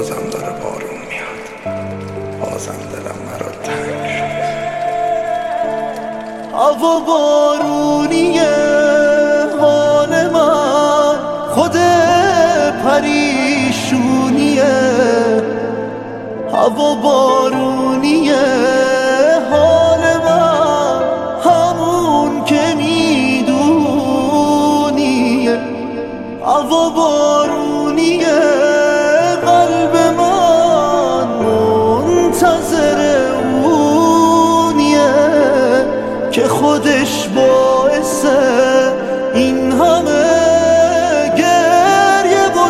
بازم داره بارون میاد، بازم دلم مرا تنگ شد. هوا بارونیه حال من، خود پریشونیه. هوا بارونیه حال من، همون که میدونیه. هوا بارونیه قلب من منتظر اونیه که خودش باعث این همه گریه و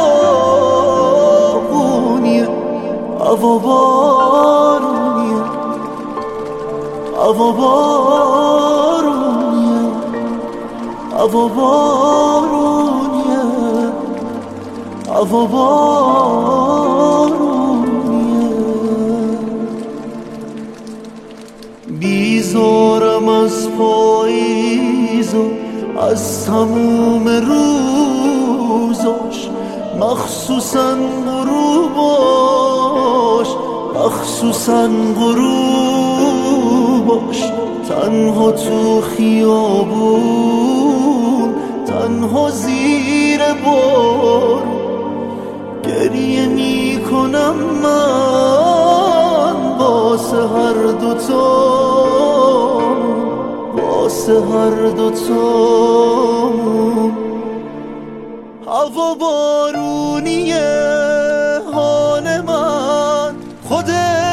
داغونیه. هوا بارونیه، هوا بارونیه، هوا بارونیه، هوا بارونیه. بیزارم از پاییز و از تموم روزاش، مخصوصا غروباش، مخصوصا غروباش. تنها تو خیابون، تنها زیر بارون گریه میکنم من واسه هر دوتا، واسه هر دوتا. هوا بارونیه حال من، خود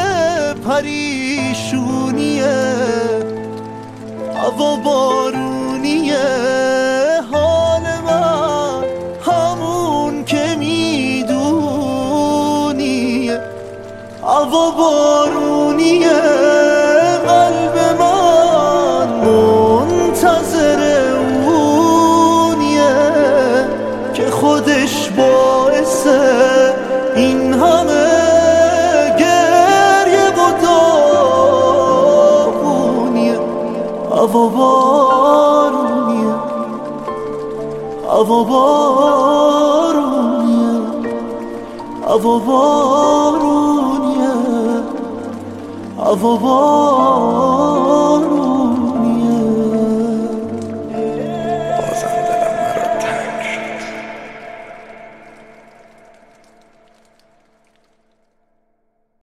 پریشونیه. هوا بارونیه حال من، همون که میدونیه. هوا بارونیه قلب من منتظر اونیه که خودش باعث این همه گریه و داغونیه. هوا بارونیه، هوا بارونیه، هوا بارونیه، هوا بارونیه.